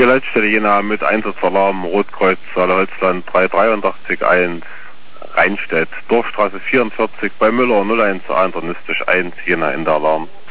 Hier Leitstelle Jena mit Einsatzalarm, Rotkreuz, Saale Holzland 3881, Rheinstedt, Dorfstraße 44 bei Müller 01 internistisch 1, Jena in der Alarm.